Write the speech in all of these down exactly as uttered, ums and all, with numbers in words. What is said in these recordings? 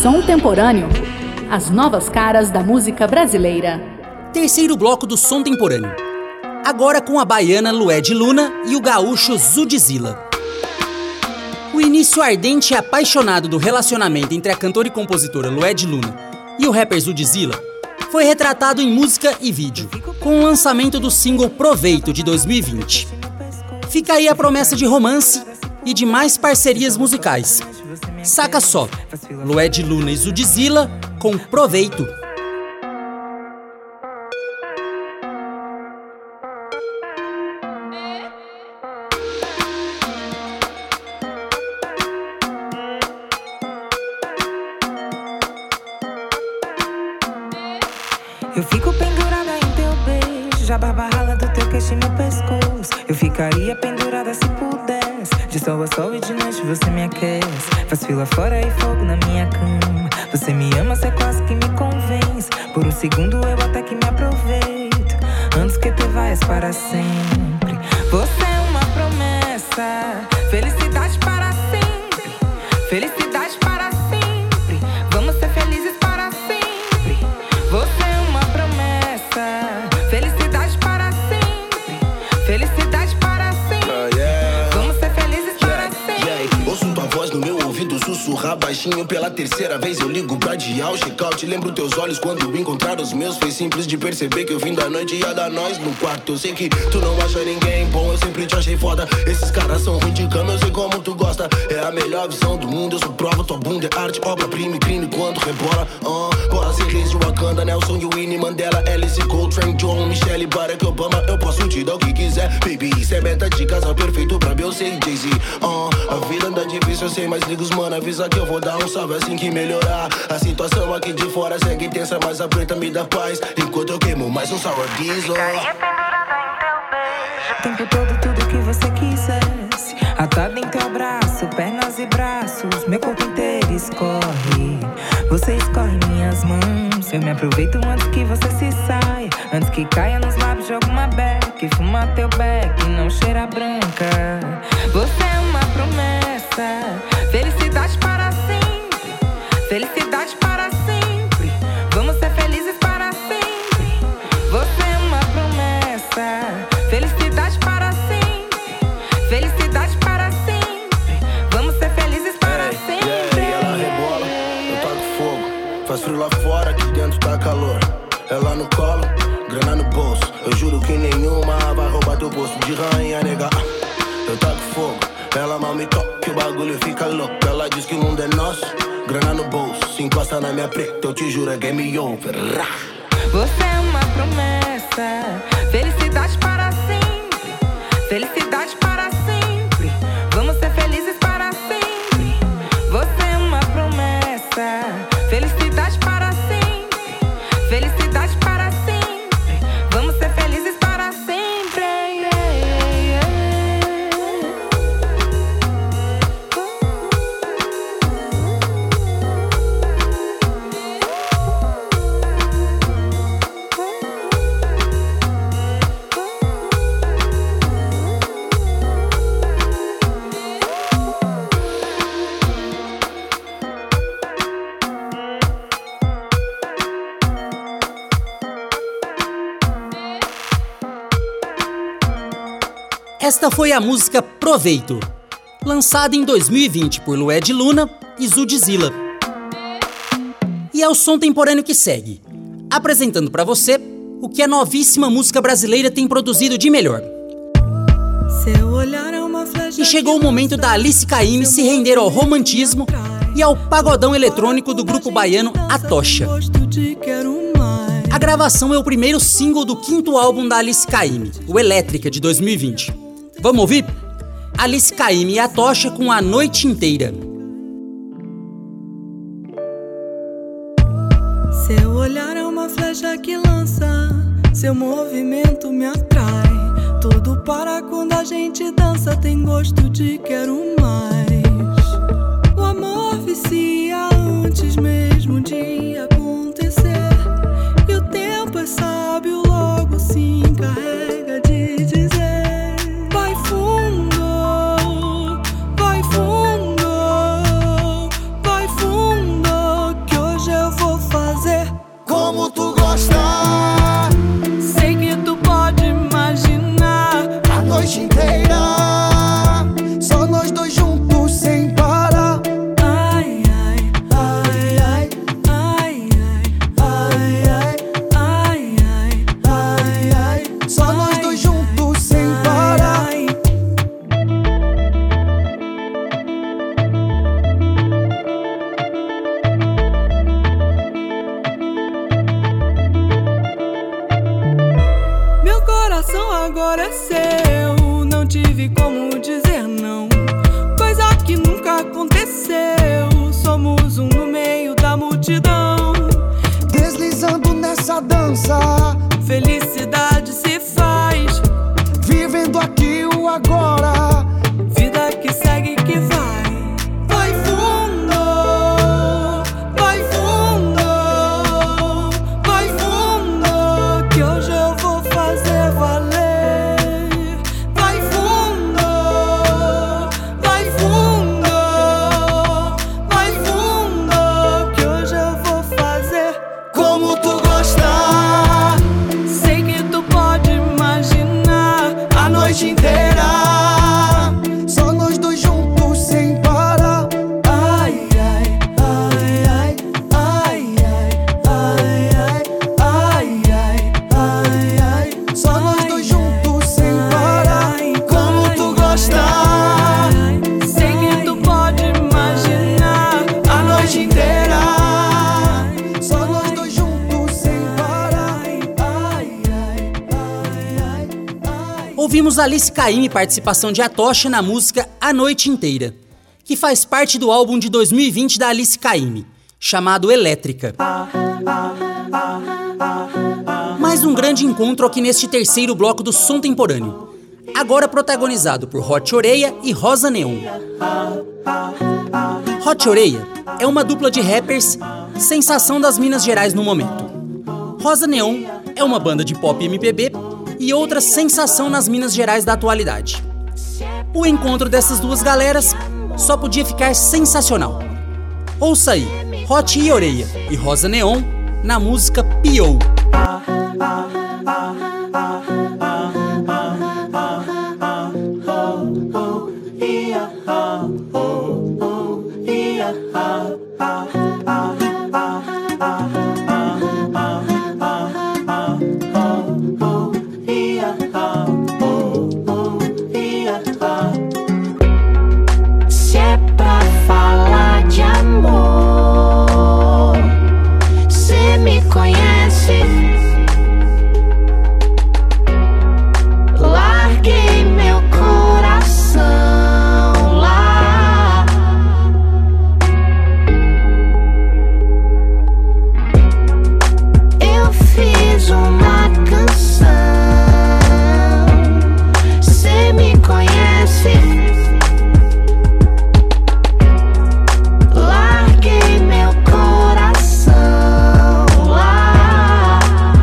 Som Temporâneo. As novas caras da música brasileira. Terceiro bloco do Som Temporâneo. Agora com a baiana Lued Luna e o gaúcho Zudzilla. O início ardente e apaixonado do relacionamento entre a cantora e compositora Lued Luna e o rapper Zudzilla foi retratado em música e vídeo, com o lançamento do single Proveito de dois mil e vinte. Fica aí a promessa de romance e de mais parcerias musicais. Saca só, Lued Luna e Zudzilla com Proveito. Eu fico pendurada em teu beijo, já barba rala do teu queixo e meu pescoço. Eu ficaria pendurada se pudesse, de sol a sol e de noite você me aquece. Faz fila fora e fogo na minha cama. Você me ama, cê quase que me convence. Por um segundo eu até que me aproveito, antes que te vais para sempre. Você é uma promessa, felicidade para sempre. Felicidade para sempre, vamos ser felizes para sempre. Você é uma promessa, felicidade para sempre. Felicidade para sempre, uh, yeah. Vamos ser felizes yeah, para sempre. Yeah. Ouço tua voz no meu ouvido sussurrar baixinho. Pela terceira vez eu ligo pra adiar o check-out. Lembro teus olhos quando encontrar os meus. Foi simples de perceber que eu vim da noite e ia dar nós no quarto. Eu sei que tu não acha ninguém bom, eu sempre te achei foda. Esses caras são ruins de cama, eu sei como tu gosta. É a melhor visão do mundo, eu sou prova. Tua bunda é arte, obra-prima e crime quando rebola. uh, Bora ser reis de Wakanda, Nelson e Winnie Mandela, Alice Coltrane, John, Michelle, Barack Obama. Eu posso te dar o que quiser, baby. Isso é meta de casal perfeito pra Beyoncé e Jay-Z. uh, A vida anda difícil, eu sei, mas liga os mano, avisa que eu vou dar um salve assim que melhorar. A situação aqui de fora segue intensa, mas a preta me dá paz enquanto eu queimo mais um sour diesel. Ficaria pendurada em teu beijo, o tempo todo, tudo que você quisesse. Atada em teu braço, pernas e braços, meu corpo inteiro escorre. Você escorre em minhas mãos. Eu me aproveito antes que você se saia, antes que caia nos lábios de alguma beck. Fuma teu beck, não cheira branca. Você é uma promessa, felicidade para sempre. Felicidade para sempre, vamos ser felizes para sempre. Você é uma promessa, felicidade para sempre. Felicidade para sempre, vamos ser felizes para hey, sempre. Yeah, ela rebola, eu taco fogo. Faz frio lá fora, aqui dentro tá calor. Ela no colo, grana no bolso. Eu juro que nenhuma vai roubar teu posto de rainha, nega. Eu taco fogo, ela mal me toca, que o bagulho fica louco. Ela diz que o mundo é nosso, grana no bolso. Se encosta na minha preta, eu te juro é game over. Você é uma promessa, felicidade para sempre. Felicidade para sempre, vamos ser felizes para sempre. Você é uma promessa, felicidade para sempre. Felicidade para sempre, vamos ser felizes para sempre. Esta foi a música Proveito, lançada em dois mil e vinte por Lued Luna e Zudzilla. E é o Som Temporâneo que segue, apresentando pra você o que a novíssima música brasileira tem produzido de melhor. E chegou o momento da Alice Caymmi se render ao romantismo e ao pagodão eletrônico do grupo baiano Atocha. A gravação é o primeiro single do quinto álbum da Alice Caymmi, o Elétrica, de dois mil e vinte. Vamos ouvir? Alice Caymmi e Atocha com A Noite Inteira. Seu olhar é uma flecha que lança, seu movimento me atrai. Tudo para quando a gente dança, tem gosto de quero mais. O amor vicia antes mesmo de acontecer, e o tempo é sábio, logo se encarrega de dizer: vai fundo, vai fundo, vai fundo, tive como dizer não, coisa que nunca aconteceu. Somos um no meio da multidão, deslizando nessa dança. Felicidade se faz vivendo aqui o agora. Vida que segue que vai. Vai fundo, vai fundo, vai fundo, que hoje eu vou fazer valer. Vai fundo, vai fundo, vai fundo, que hoje eu vou fazer como tu gosta. Sei que tu pode imaginar a noite inteira, só nós dois juntos sem parar. ai, ai, ai, ai, ai, ai, ai, ai, ai, ai, Só nós dois juntos sem parar. Como tu gosta. sei que tu pode imaginar A noite inteira, só nós dois juntos sem parar. ai, ai, ai, ai, ai. Ouvimos Alice Caymmi, participação de Atocha na música A Noite Inteira, que faz parte do álbum de dois mil e vinte da Alice Caymmi, chamado Elétrica. Mais um grande encontro aqui neste terceiro bloco do Som Temporâneo, agora protagonizado por Hot Oreia e Rosa Neon. Hot Oreia é uma dupla de rappers sensação das Minas Gerais no momento. Rosa Neon é uma banda de pop M P B e outra sensação nas Minas Gerais da atualidade. O encontro dessas duas galeras só podia ficar sensacional. Ouça aí, Hot e Oreia e Rosa Neon na música P O. Se é pra falar de amor, cê me conhece. Larguei meu coração lá. Eu fiz uma canção, cê me conhece. Larguei meu coração lá.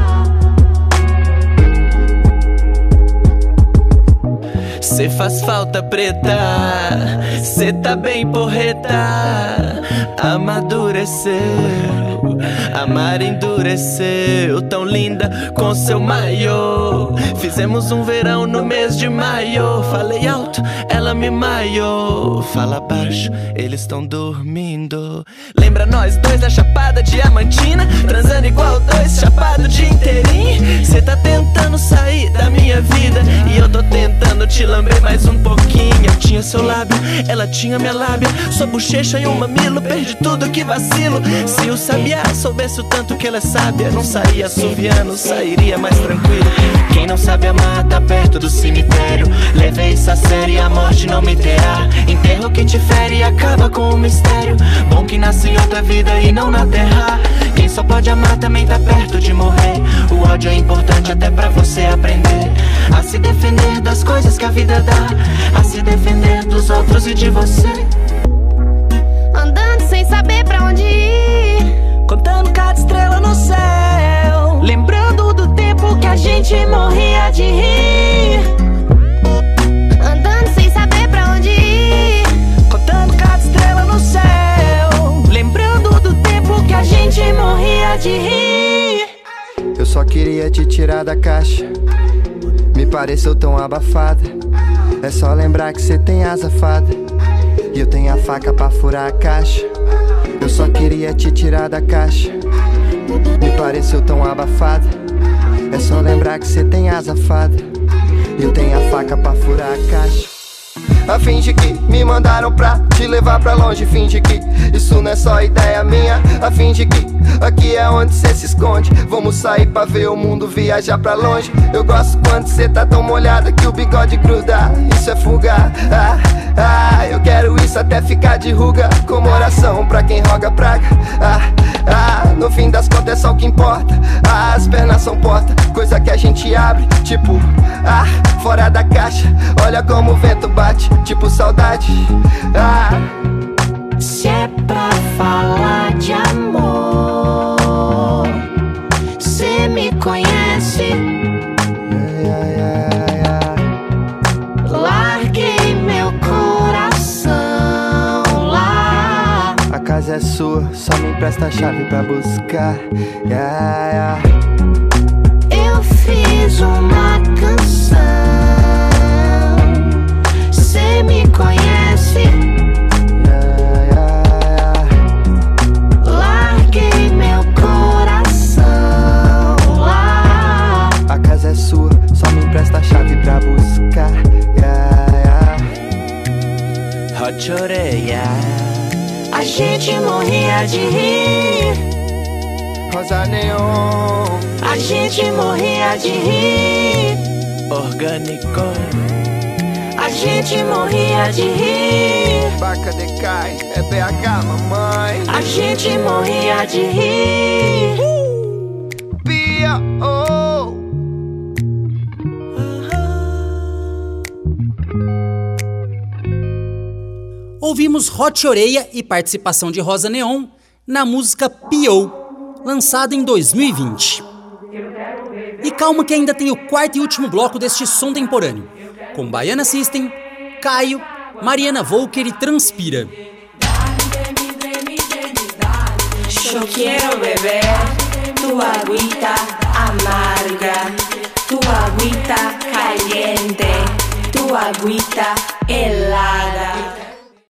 Cê faz falta preta, cê tá bem porreta. Amadureceu, amar endureceu. Tão linda com seu maiô. Fizemos um verão no mês de maio. Falei alto, ela me maiou. Fala baixo, eles tão dormindo. Lembra nós dois na Chapada Diamantina, transando igual dois, chapado o dia inteirinho. Cê tá tentando sair da minha vida e eu tô tentando te lamber mais um pouquinho. Eu tinha seu lábio, ela tinha minha lábia, sua bochecha e um mamilo, perdi tudo que vacilo. Se o sabiá soubesse o tanto que ela é sábia, não saía assoviando, sairia mais tranquilo. Quem não sabe amar tá perto do cemitério. Levei isso a sério e a morte não me terá. Enterro que te fere e acaba com o mistério. Bom que nasce em outra vida e não na terra. Quem só pode amar também tá perto de morrer. O ódio é importante até pra você aprender a se defender das coisas que a vida dá, a se defender dos outros e de você. Andando sem saber pra onde ir, Contando cada estrela no céu, lembrando do tempo que a gente morria de rir. Andando sem saber pra onde ir, contando cada estrela no céu, lembrando do tempo que a gente morria de rir. Eu só queria te tirar da caixa, me pareceu tão abafada. É só lembrar que cê tem asa fada e eu tenho a faca pra furar a caixa. Eu só queria te tirar da caixa, me pareceu tão abafada. É só lembrar que cê tem asa fada e eu tenho a faca pra furar a caixa. a finge que me mandaram pra te levar pra longe. Finge que isso não é só ideia minha, a finge que aqui é onde cê se esconde. Vamos sair pra ver o mundo, viajar pra longe. Eu gosto quando cê tá tão molhada que o bigode gruda, isso é fuga. Ah, ah, eu quero isso até ficar de ruga, como oração pra quem roga praga. Ah, ah, no fim das contas é só o que importa. Ah, as pernas são porta, coisa que a gente abre, tipo, ah, fora da caixa. Olha como o vento bate, tipo saudade. Ah, se é pra falar de amor, cê me conhece. yeah, yeah, yeah. Larguei meu coração lá. A casa é sua, só me empresta a chave pra buscar. Yeah, yeah. Eu fiz uma canção, cê me conhece. Yeah, yeah, yeah. Larguei meu coração lá. A casa é sua, só me empresta a chave pra buscar. Yeah, yeah. Rochoreia, A gente morria de rir, Rosa Neon, a gente morria de rir, orgânico, a gente morria de rir, Baca decai, é B H, mamãe. a gente morria de rir. Pia, oh. Ouvimos Rochoreia e participação de Rosa Neon na música P O, lançada em dois mil e vinte. E calma que ainda tem o quarto e último bloco deste som temporâneo, com Baiana System, Caio, Mariana Volker e Transpira. Yo quiero beber tu agüita amarga, tu agüita caliente, tu agüita helada.